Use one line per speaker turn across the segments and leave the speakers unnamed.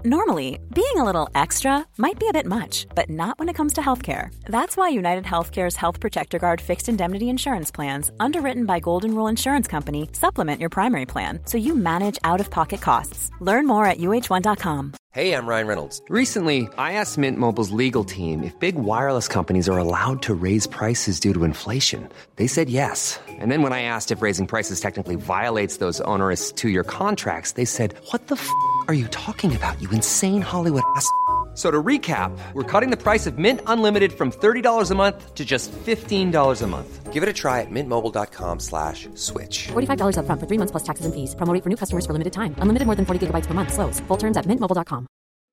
Normally, being a little extra might be a bit much, but not when it comes to healthcare. That's why United Healthcare's Health Protector Guard fixed indemnity insurance plans, underwritten by Golden Rule Insurance Company, supplement your primary plan so you manage out-of-pocket costs. Learn more at uh1.com.
Hey, I'm Ryan Reynolds. Recently, I asked Mint Mobile's legal team if big wireless companies are allowed to raise prices due to inflation. They said yes. And then when I asked if raising prices technically violates those onerous two-year contracts, they said, "What the f*** are you talking about, you insane Hollywood ass?" So to recap, we're cutting the price of Mint Unlimited from $30 a month to just $15 a month. Give it a try at mintmobile.com/switch.
$45 up front for 3 months plus taxes and fees. Promo rate for new customers for limited time. Unlimited more than 40 gigabytes per month. Slows full terms at mintmobile.com.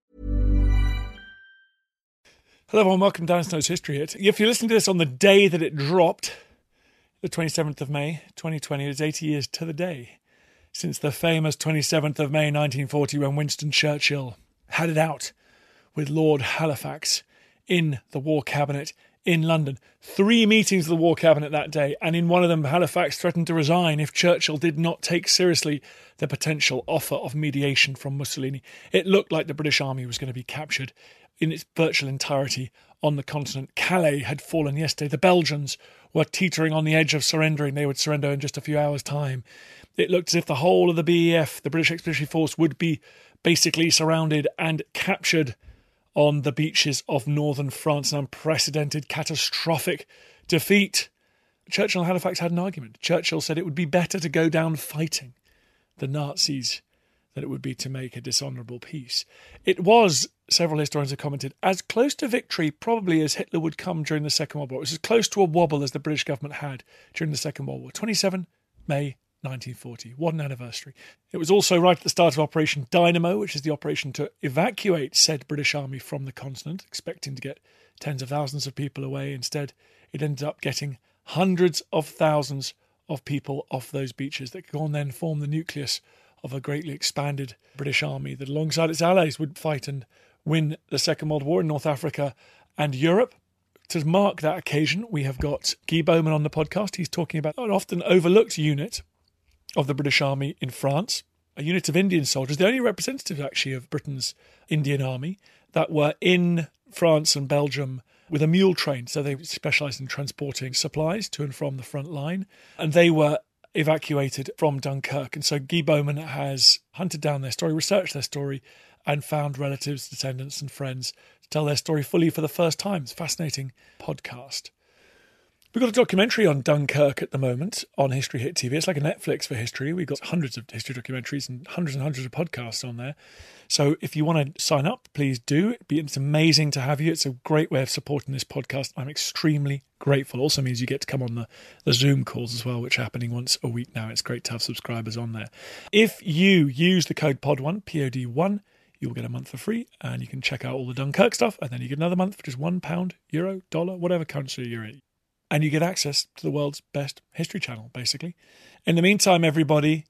Hello and welcome to Dan Snow's History Hit. If you're listening to this on the day that it dropped, the 27th of May, 2020, it's 80 years to the day since the famous 27th of May, 1940, when Winston Churchill had it out with Lord Halifax in the War Cabinet in London. 3 meetings of the War Cabinet that day, and in one of them Halifax threatened to resign if Churchill did not take seriously the potential offer of mediation from Mussolini. It looked like the British Army was going to be captured in its virtual entirety on the continent. Calais had fallen yesterday. The Belgians were teetering on the edge of surrendering. They would surrender in just a few hours' time. It looked as if the whole of the BEF, the British Expeditionary Force, would be basically surrounded and captured on the beaches of northern France. An unprecedented, catastrophic defeat. Churchill and Halifax had an argument. Churchill said it would be better to go down fighting the Nazis than it would be to make a dishonourable peace. It was, several historians have commented, as close to victory probably as Hitler would come during the Second World War. It was as close to a wobble as the British government had during the Second World War. 27 May 1940. What an anniversary. It was also right at the start of Operation Dynamo, which is the operation to evacuate said British Army from the continent, expecting to get tens of thousands of people away. Instead, it ended up getting hundreds of thousands of people off those beaches that could go on then form the nucleus of a greatly expanded British Army that alongside its allies would fight and win the Second World War in North Africa and Europe. To mark that occasion, we have got Guy Bowman on the podcast. He's talking about an often overlooked unit of the British Army in France, a unit of Indian soldiers, the only representative actually of Britain's Indian Army, that were in France and Belgium with a mule train. So they specialised in transporting supplies to and from the front line, and they were evacuated from Dunkirk. And so Guy Bowman has hunted down their story, researched their story, and found relatives, descendants and friends to tell their story fully for the first time. It's a fascinating podcast. We've got a documentary on Dunkirk at the moment on History Hit TV. It's like a Netflix for history. We've got hundreds of history documentaries and hundreds of podcasts on there. So if you want to sign up, please do. It's amazing to have you. It's a great way of supporting this podcast. I'm extremely grateful. Also means you get to come on the Zoom calls as well, which are happening once a week now. It's great to have subscribers on there. If you use the code POD1, POD1, you'll get a month for free, and you can check out all the Dunkirk stuff, and then you get another month for just £1, euro, dollar, whatever currency you're in. And you get access to the world's best history channel, basically. In the meantime, everybody,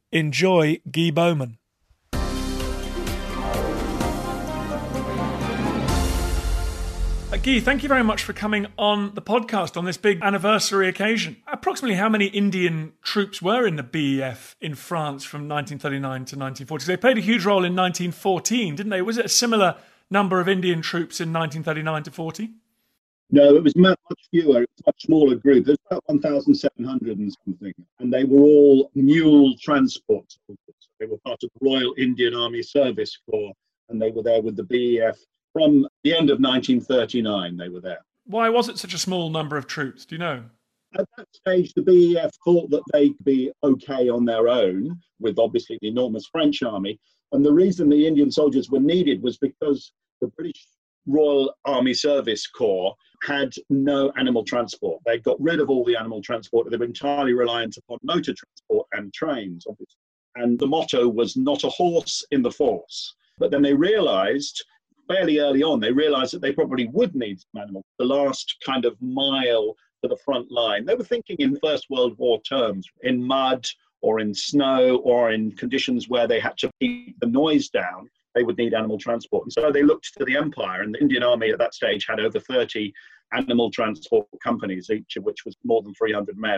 enjoy Guy Bowman. Guy, thank you very much for coming on the podcast on this big anniversary occasion. Approximately how many Indian troops were in the BEF in France from 1939 to 1940? They played a huge role in 1914, didn't they? Was it a similar number of Indian troops in 1939 to 40?
No, it was much fewer. It was a much smaller group. There's about 1,700 and something. And they were all mule transport soldiers. They were part of the Royal Indian Army Service Corps, and they were there with the BEF from the end of 1939. They were there.
Why was it such a small number of troops? Do you know?
At that stage, the BEF thought that they could be okay on their own, with obviously the enormous French army. And the reason the Indian soldiers were needed was because the British Royal Army Service Corps had no animal transport. They got rid of all the animal transport. They were entirely reliant upon motor transport and trains, obviously. And the motto was not a horse in the force. But then they realised, fairly early on, that they probably would need some animals. The last kind of mile to the front line. They were thinking in First World War terms, in mud or in snow or in conditions where they had to keep the noise down. They would need animal transport. And so they looked to the Empire, and the Indian Army at that stage had over 30 animal transport companies, each of which was more than 300 men.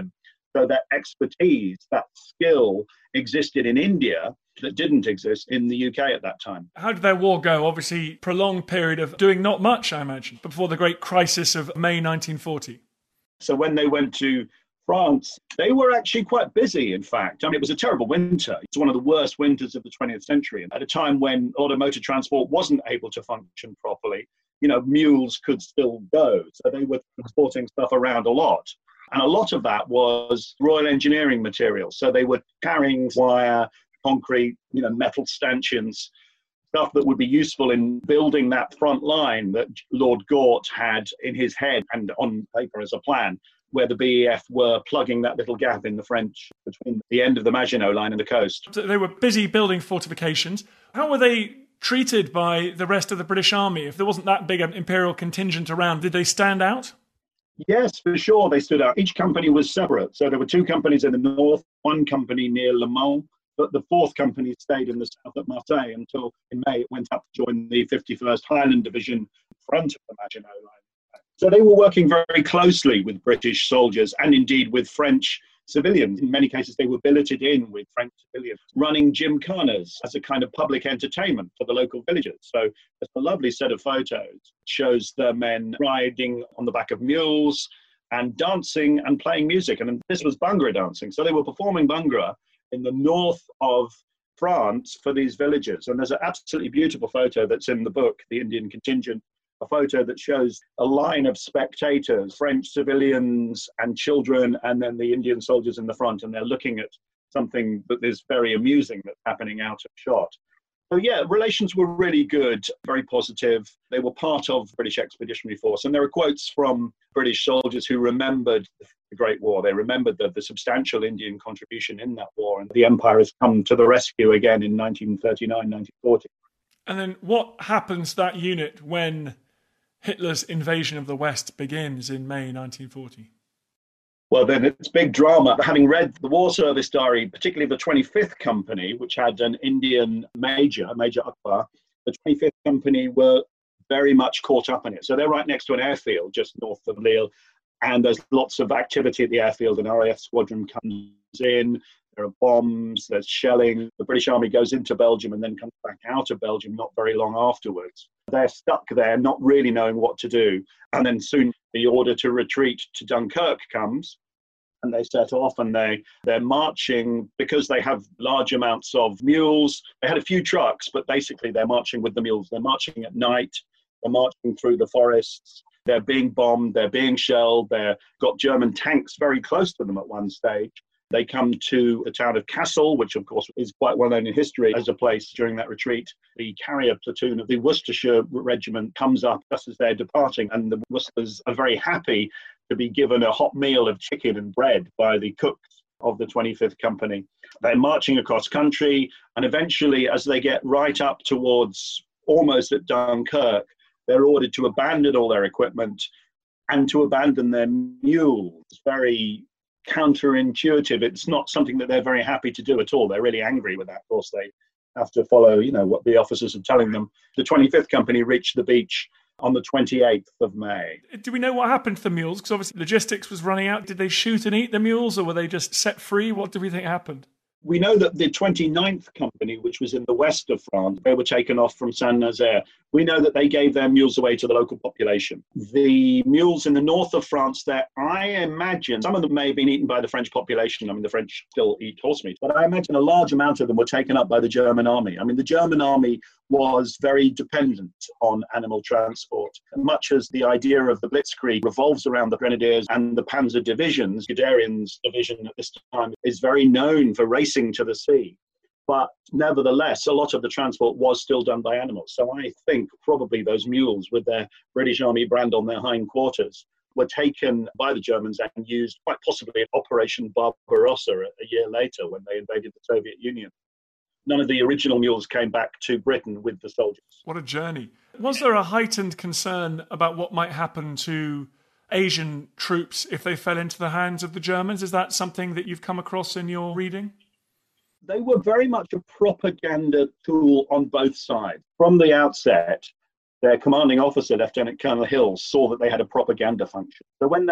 So that expertise, that skill existed in India that didn't exist in the UK at that time.
How did their war go? Obviously, prolonged period of doing not much, I imagine, before the great crisis of May 1940.
So when they went to France, they were actually quite busy, in fact. I mean, it was a terrible winter. It's one of the worst winters of the 20th century. At a time when a lot of motor transport wasn't able to function properly, mules could still go. So they were transporting stuff around a lot. And a lot of that was Royal Engineering material. So they were carrying wire, concrete, metal stanchions, stuff that would be useful in building that front line that Lord Gort had in his head and on paper as a plan, where the BEF were plugging that little gap in the French between the end of the Maginot Line and the coast.
So they were busy building fortifications. How were they treated by the rest of the British Army? If there wasn't that big an imperial contingent around, did they stand out?
Yes, for sure, they stood out. Each company was separate. So there were two companies in the north, one company near Le Mans, but the fourth company stayed in the south at Marseille until in May it went up to join the 51st Highland Division in front of the Maginot Line. So they were working very closely with British soldiers and indeed with French civilians. In many cases, they were billeted in with French civilians, running gymkhanas as a kind of public entertainment for the local villagers. So there's a lovely set of photos. It shows the men riding on the back of mules and dancing and playing music. And this was Bhangra dancing. So they were performing Bhangra in the north of France for these villagers. And there's an absolutely beautiful photo that's in the book, The Indian Contingent, a photo that shows a line of spectators, French civilians and children, and then the Indian soldiers in the front, and they're looking at something that is very amusing that's happening out of shot. So yeah, relations were really good, very positive. They were part of the British Expeditionary Force, and there are quotes from British soldiers who remembered the Great War. They remembered the substantial Indian contribution in that war, and the Empire has come to the rescue again in 1939, 1940.
And then what happens to that unit when Hitler's invasion of the West begins in May 1940?
Well, then it's big drama. Having read the War Service Diary, particularly the 25th Company, which had an Indian Major Akbar, the 25th Company were very much caught up in it. So they're right next to an airfield just north of Lille, and there's lots of activity at the airfield. An RAF squadron comes in, there are bombs, there's shelling. The British Army goes into Belgium and then comes back out of Belgium not very long afterwards. They're stuck there, not really knowing what to do. And then soon the order to retreat to Dunkirk comes, and they set off, and they're marching because they have large amounts of mules. They had a few trucks, but basically they're marching with the mules. They're marching at night. They're marching through the forests. They're being bombed. They're being shelled. They've got German tanks very close to them at one stage. They come to the town of Kassel, which of course is quite well known in history as a place during that retreat. The carrier platoon of the Worcestershire Regiment comes up just as they're departing, and the Worcesters are very happy to be given a hot meal of chicken and bread by the cooks of the 25th Company. They're marching across country, and eventually, as they get right up towards almost at Dunkirk, they're ordered to abandon all their equipment and to abandon their mules. Very counterintuitive. It's not something that they're very happy to do at all. They're really angry with that. Of course, they have to follow, what the officers are telling them. The 25th Company reached the beach on the 28th of May.
Do we know what happened to the mules? Because obviously logistics was running out. Did they shoot and eat the mules, or were they just set free? What do we think happened?
We know that the 29th Company, which was in the west of France, they were taken off from Saint-Nazaire. We know that they gave their mules away to the local population. The mules in the north of France there, I imagine, some of them may have been eaten by the French population. I mean, the French still eat horse meat, but I imagine a large amount of them were taken up by the German army. I mean, the German army was very dependent on animal transport. Much as the idea of the Blitzkrieg revolves around the Grenadiers and the Panzer divisions, Guderian's division at this time is very known for racing to the sea. But nevertheless, a lot of the transport was still done by animals. So I think probably those mules with their British Army brand on their hindquarters were taken by the Germans and used quite possibly in Operation Barbarossa a year later when they invaded the Soviet Union. None of the original mules came back to Britain with the soldiers.
What a journey. Was there a heightened concern about what might happen to Asian troops if they fell into the hands of the Germans? Is that something that you've come across in your reading?
They were very much a propaganda tool on both sides. From the outset, their commanding officer, Lieutenant Colonel Hill, saw that they had a propaganda function. So when they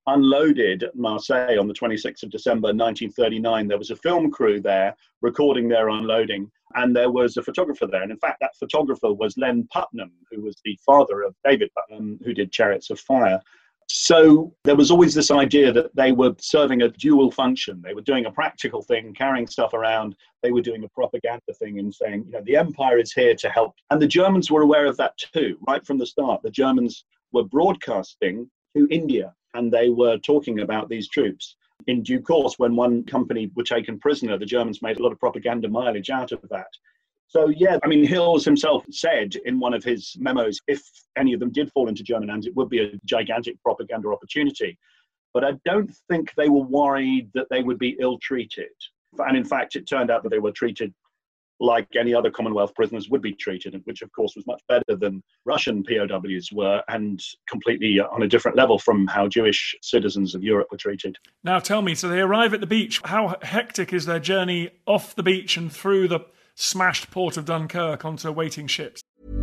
unloaded at Marseille on the 26th of December 1939. There was a film crew there recording their unloading, and there was a photographer there. And in fact, that photographer was Len Putnam, who was the father of David Putnam, who did Chariots of Fire. So there was always this idea that they were serving a dual function. They were doing a practical thing, carrying stuff around. They were doing a propaganda thing and saying, you know, the empire is here to help. And the Germans were aware of that too, right from the start. The Germans were broadcasting to India, and they were talking about these troops. In due course, when one company were taken prisoner, the Germans made a lot of propaganda mileage out of that. So, yeah, I mean, Hills himself said in one of his memos, if any of them did fall into German hands, it would be a gigantic propaganda opportunity. But I don't think they were worried that they would be ill-treated. And in fact, it turned out that they were treated like any other Commonwealth prisoners would be treated, which, of course, was much better than Russian POWs were, and completely on a different level from how Jewish citizens of Europe were treated.
Now, tell me, so they arrive at the beach. How hectic is their journey off the beach and through the smashed port of Dunkirk onto waiting ships?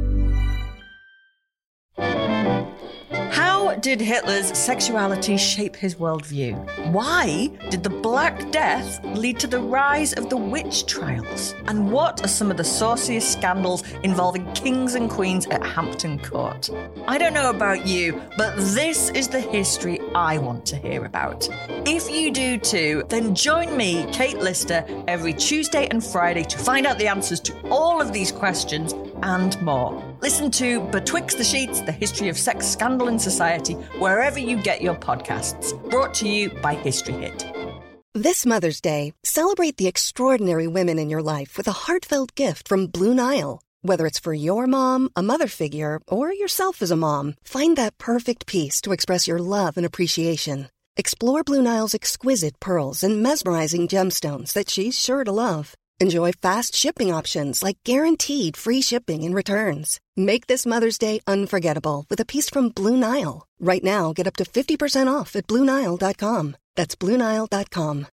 How did Hitler's sexuality shape his worldview? Why did the Black Death lead to the rise of the witch trials? And what are some of the sauciest scandals involving kings and queens at Hampton Court? I don't know about you, but this is the history I want to hear about. If you do too, then join me, Kate Lister, every Tuesday and Friday to find out the answers to all of these questions and more. Listen to Betwixt the Sheets, the history of sex, scandal and society, wherever you get your podcasts. Brought to you by History Hit.
This Mother's Day, celebrate the extraordinary women in your life with a heartfelt gift from Blue Nile. Whether it's for your mom, a mother figure, or yourself as a mom, find that perfect piece to express your love and appreciation. Explore Blue Nile's exquisite pearls and mesmerizing gemstones that she's sure to love. Enjoy fast shipping options like guaranteed free shipping and returns. Make this Mother's Day unforgettable with a piece from Blue Nile. Right now, get up to 50% off at BlueNile.com. That's BlueNile.com.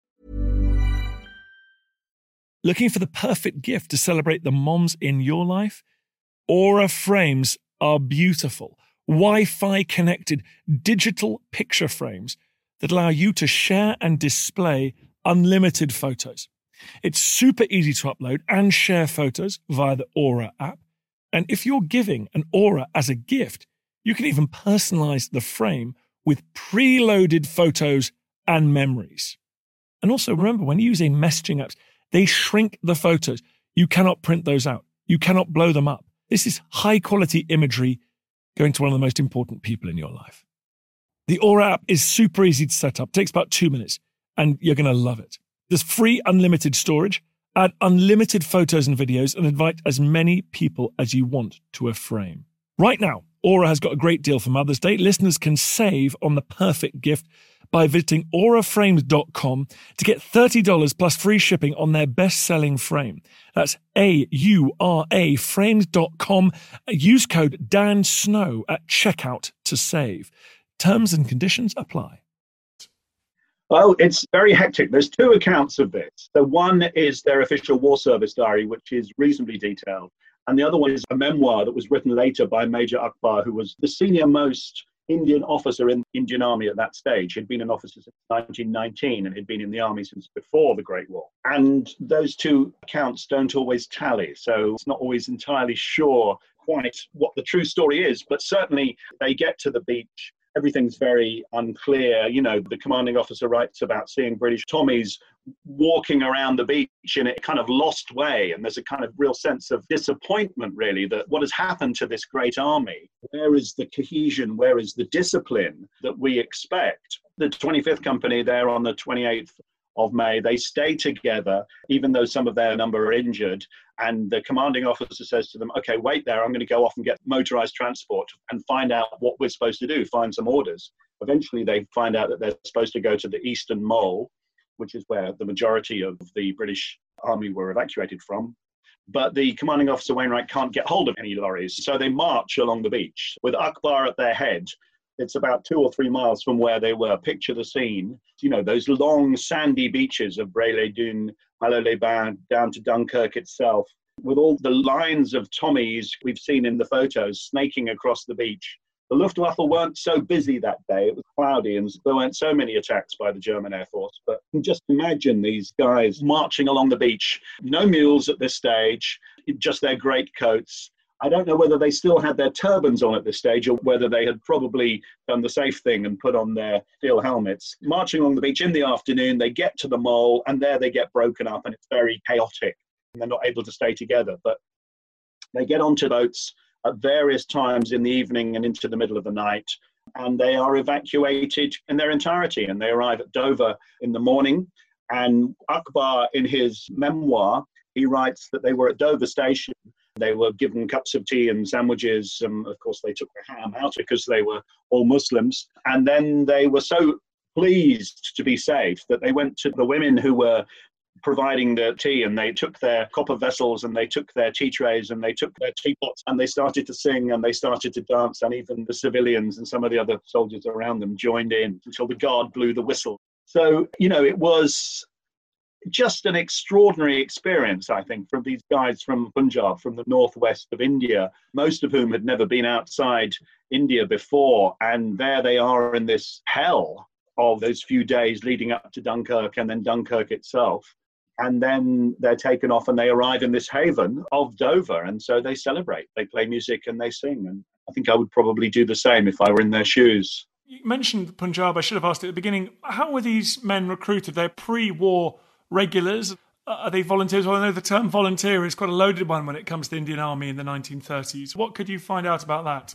Looking for the perfect gift to celebrate the moms in your life? Aura frames are beautiful, Wi-Fi connected digital picture frames that allow you to share and display unlimited photos. It's super easy to upload and share photos via the Aura app. And if you're giving an Aura as a gift, you can even personalize the frame with preloaded photos and memories. And also remember, when using messaging apps, they shrink the photos. You cannot print those out. You cannot blow them up. This is high quality imagery going to one of the most important people in your life. The Aura app is super easy to set up. It takes about 2 minutes and you're going to love it. There's free unlimited storage, add unlimited photos and videos, and invite as many people as you want to a frame. Right now, Aura has got a great deal for Mother's Day. Listeners can save on the perfect gift by visiting auraframes.com to get $30 plus free shipping on their best-selling frame. That's AURA frames.com. Use code Dan Snow at checkout to save. Terms and conditions apply.
Well, it's very hectic. There's two accounts of this. The one is their official war service diary, which is reasonably detailed. And the other one is a memoir that was written later by Major Akbar, who was the senior-most Indian officer in the Indian Army at that stage. He'd been an officer since 1919 and he'd been in the army since before the Great War. And those two accounts don't always tally, so it's not always entirely sure quite what the true story is, but certainly they get to the beach. Everything's very unclear. You know, the commanding officer writes about seeing British Tommies walking around the beach in a kind of lost way. And there's a kind of real sense of disappointment, really, that what has happened to this great army? Where is the cohesion? Where is the discipline that we expect? The 25th Company there on the 28th of May, they stay together, even though some of their number are injured. And the commanding officer says to them, okay, wait there, I'm going to go off and get motorized transport and find out what we're supposed to do, find some orders. Eventually, they find out that they're supposed to go to the Eastern Mole, which is where the majority of the British army were evacuated from. But the commanding officer, Wainwright, can't get hold of any lorries. So they march along the beach with Akbar at their head. It's about 2 or 3 miles from where they were. Picture the scene. You know, those long sandy beaches of Braye-les-Dunes, Malo-les-Bains, down to Dunkirk itself, with all the lines of Tommies we've seen in the photos snaking across the beach. The Luftwaffe weren't so busy that day. It was cloudy and there weren't so many attacks by the German Air Force. But just imagine these guys marching along the beach. No mules at this stage, just their greatcoats. I don't know whether they still had their turbans on at this stage or whether they had probably done the safe thing and put on their steel helmets. Marching along the beach in the afternoon, they get to the mole and there they get broken up and it's very chaotic and they're not able to stay together. But they get onto boats at various times in the evening and into the middle of the night, and they are evacuated in their entirety. And they arrive at Dover in the morning. And Akbar, in his memoir, he writes that they were at Dover Station. They were given cups of tea and sandwiches. Of course, they took the ham out because they were all Muslims. And then they were so pleased to be safe that they went to the women who were providing the tea, and they took their copper vessels and they took their tea trays and they took their teapots and they started to sing and they started to dance, and even the civilians and some of the other soldiers around them joined in until the guard blew the whistle. So, it was just an extraordinary experience, I think, from these guys from Punjab, from the northwest of India, most of whom had never been outside India before, and there they are in this hell of those few days leading up to Dunkirk and then Dunkirk itself. And then they're taken off and they arrive in this haven of Dover. And so they celebrate, they play music and they sing. And I think I would probably do the same if I were in their shoes.
You mentioned Punjab. I should have asked at the beginning, how were these men recruited? They're pre-war regulars. Are they volunteers? Well, I know the term volunteer is quite a loaded one when it comes to the Indian Army in the 1930s. What could you find out about that?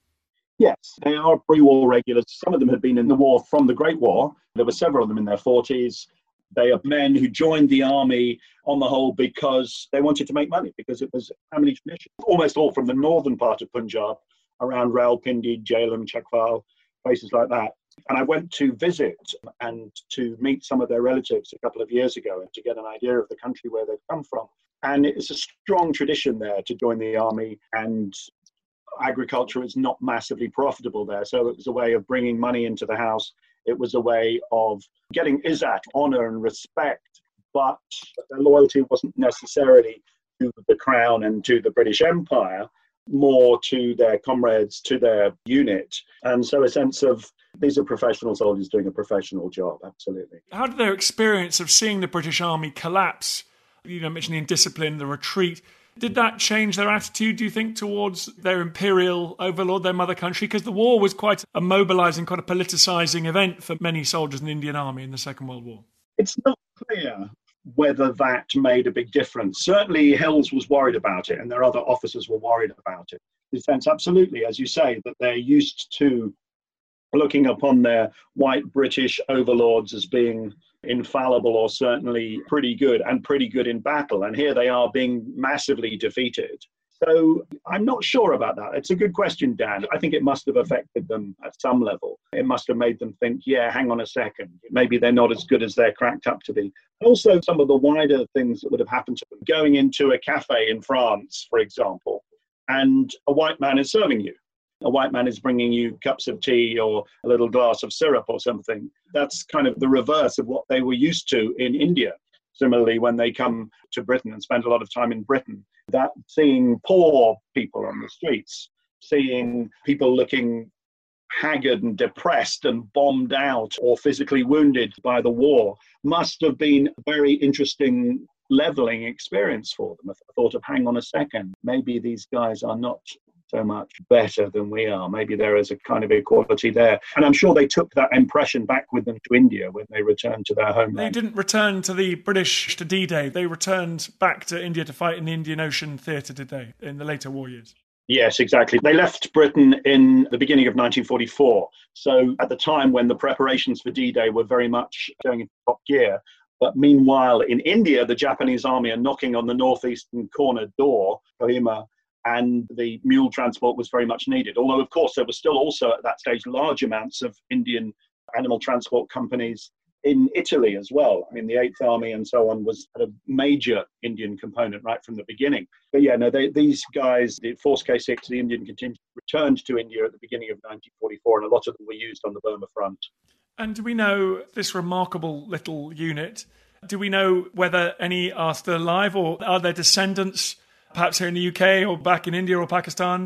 Yes, they are pre-war regulars. Some of them had been in the war from the Great War. There were several of them in their 40s. They are men who joined the army on the whole because they wanted to make money, because it was a family tradition. Almost all from the northern part of Punjab, around Rawalpindi, Jhelum, Chakfal, places like that. And I went to visit and to meet some of their relatives a couple of years ago and to get an idea of the country where they've come from. And it's a strong tradition there to join the army, and agriculture is not massively profitable there. So it was a way of bringing money into the house. It was a way of getting izzat, honor and respect, but their loyalty wasn't necessarily to the crown and to the British Empire, more to their comrades, to their unit. And so a sense of these are professional soldiers doing a professional job, absolutely.
How did their experience of seeing the British Army collapse, mentioned the indiscipline, the retreat, did that change their attitude, do you think, towards their imperial overlord, their mother country? Because the war was quite a mobilising, quite a politicising event for many soldiers in the Indian Army in the Second World War.
It's not clear whether that made a big difference. Certainly Hills was worried about it, and their other officers were worried about it. Defence, absolutely, as you say, that they're used to looking upon their white British overlords as being infallible or certainly pretty good in battle. And here they are being massively defeated. So I'm not sure about that. It's a good question, Dan. I think it must have affected them at some level. It must have made them think, yeah, hang on a second. Maybe they're not as good as they're cracked up to be. Also, some of the wider things that would have happened to them. Going into a cafe in France, for example, and a white man is serving you. A white man is bringing you cups of tea or a little glass of syrup or something. That's kind of the reverse of what they were used to in India. Similarly, when they come to Britain and spend a lot of time in Britain, that seeing poor people on the streets, seeing people looking haggard and depressed and bombed out or physically wounded by the war must have been a very interesting leveling experience for them. I thought of, hang on a second, maybe these guys are not so much better than we are. Maybe there is a kind of equality there. And I'm sure they took that impression back with them to India when they returned to their homeland.
They didn't return to the British to D-Day. They returned back to India to fight in the Indian Ocean Theatre, did they, in the later war years?
Yes, exactly. They left Britain in the beginning of 1944. So at the time when the preparations for D-Day were very much going into top gear. But meanwhile, in India, the Japanese army are knocking on the northeastern corner door, Kohima, and the mule transport was very much needed. Although, of course, there were still also at that stage large amounts of Indian animal transport companies in Italy as well. I mean, the 8th Army and so on was a major Indian component right from the beginning. But yeah, no, these guys, the Force K6, the Indian contingent, returned to India at the beginning of 1944, and a lot of them were used on the Burma front.
And do we know this remarkable little unit? Do we know whether any are still alive, or are their descendants perhaps here in the UK or back in India or Pakistan?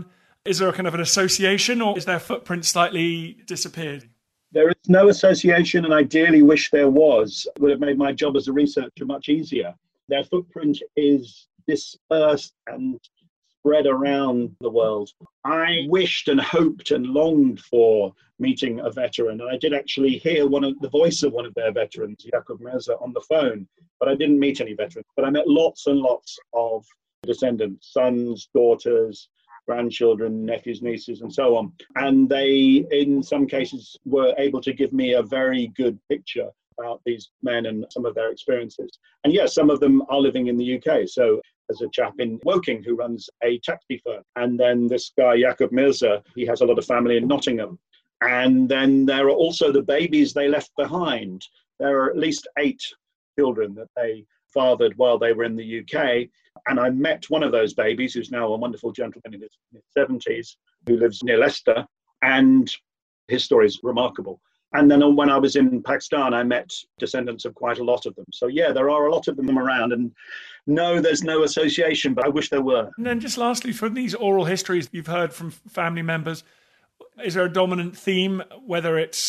Is there a kind of an association, or is their footprint slightly disappeared?
There is no association, and ideally wish there was. It would have made my job as a researcher much easier. Their footprint is dispersed and spread around the world. I wished and hoped and longed for meeting a veteran, and I did actually hear the voice of one of their veterans, Yakub Mirza, on the phone, but I didn't meet any veterans. But I met lots and lots of descendants, sons, daughters, grandchildren, nephews, nieces, and so on. And they, in some cases, were able to give me a very good picture about these men and some of their experiences. And yes, some of them are living in the UK. So there's a chap in Woking who runs a taxi firm. And then this guy, Yakub Mirza, he has a lot of family in Nottingham. And then there are also the babies they left behind. There are at least 8 children that they fathered while they were in the UK. And I met one of those babies, who's now a wonderful gentleman in his 70s, who lives near Leicester. And his story is remarkable. And then when I was in Pakistan, I met descendants of quite a lot of them. So yeah, there are a lot of them around. And no, there's no association, but I wish there were.
And then just lastly, from these oral histories you've heard from family members, is there a dominant theme, was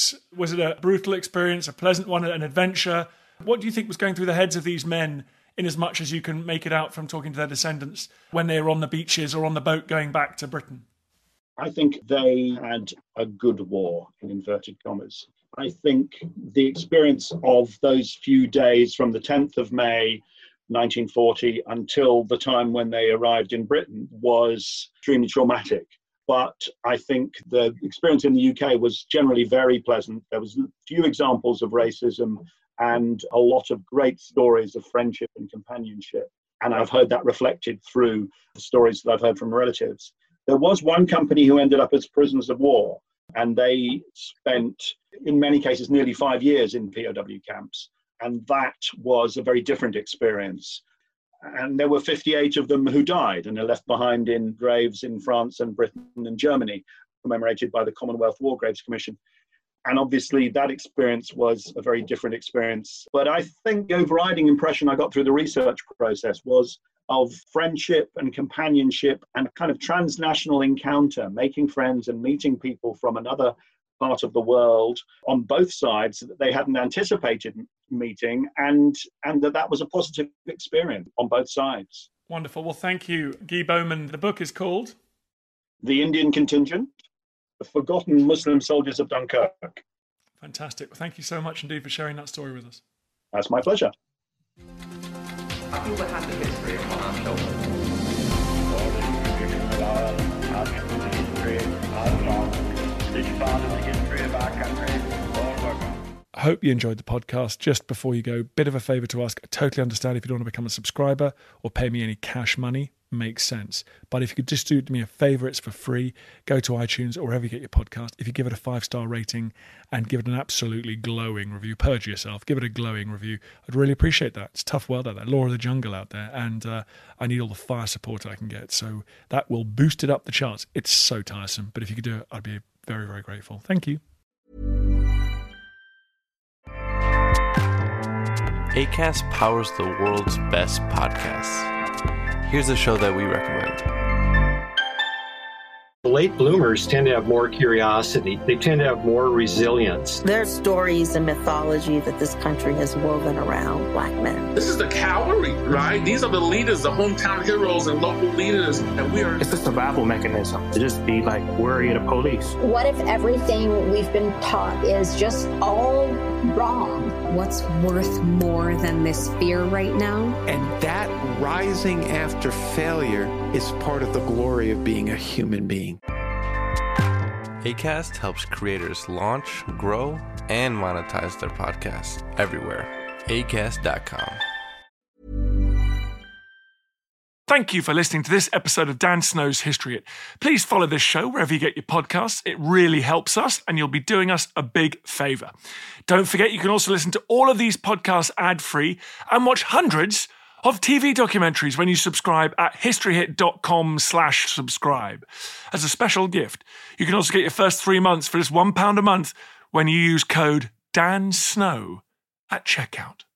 it a brutal experience, a pleasant one, an adventure? What do you think was going through the heads of these men, in as much as you can make it out from talking to their descendants, when they were on the beaches or on the boat going back to Britain?
I think they had a good war, in inverted commas. I think the experience of those few days from the 10th of May, 1940, until the time when they arrived in Britain was extremely traumatic. But I think the experience in the UK was generally very pleasant. There was few examples of racism and a lot of great stories of friendship and companionship. And I've heard that reflected through the stories that I've heard from relatives. There was one company who ended up as prisoners of war, and they spent, in many cases, nearly 5 years in POW camps. And that was a very different experience. And there were 58 of them who died and are left behind in graves in France and Britain and Germany, commemorated by the Commonwealth War Graves Commission. And obviously that experience was a very different experience. But I think the overriding impression I got through the research process was of friendship and companionship and kind of transnational encounter, making friends and meeting people from another part of the world on both sides that they hadn't anticipated meeting, and that was a positive experience on both sides.
Wonderful. Well, thank you, Guy Bowman. The book is called
The Indian Contingent, The Forgotten Muslim Soldiers of Dunkirk.
Fantastic. Well, thank you so much indeed for sharing that story with us.
That's my pleasure.
People have the history on our shoulders.
I hope you enjoyed the podcast. Just before you go, bit of a favour to ask. I totally understand if you don't want to become a subscriber or pay me any cash money. Makes sense. But if you could just do me a favour, it's for free. Go to iTunes or wherever you get your podcast. If you give it a 5-star rating and give it an absolutely glowing review, purge yourself, give it a glowing review. I'd really appreciate that. It's a tough world out there, law of the jungle out there, and I need all the fire support I can get. So that will boost it up the charts. It's so tiresome. But if you could do it, I'd be very, very grateful. Thank you.
Acast powers the world's best podcasts. Here's a show that we recommend.
Late bloomers tend to have more curiosity. They tend to have more resilience.
There's stories and mythology that this country has woven around Black men.
This is the cavalry, right? These are the leaders, the hometown heroes and local leaders, and we are...
It's a survival mechanism to just be like worried of police.
What if everything we've been taught is just all wrong?
What's worth more than this fear right now?
And that rising after failure is part of the glory of being a human being.
Acast helps creators launch, grow, and monetize their podcasts everywhere. Acast.com.
Thank you for listening to this episode of Dan Snow's History Hit. Please follow this show wherever you get your podcasts. It really helps us, and you'll be doing us a big favour. Don't forget, you can also listen to all of these podcasts ad-free and watch hundreds of TV documentaries when you subscribe at historyhit.com/subscribe. As a special gift, you can also get your first 3 months for just £1 a month when you use code DANSNOW at checkout.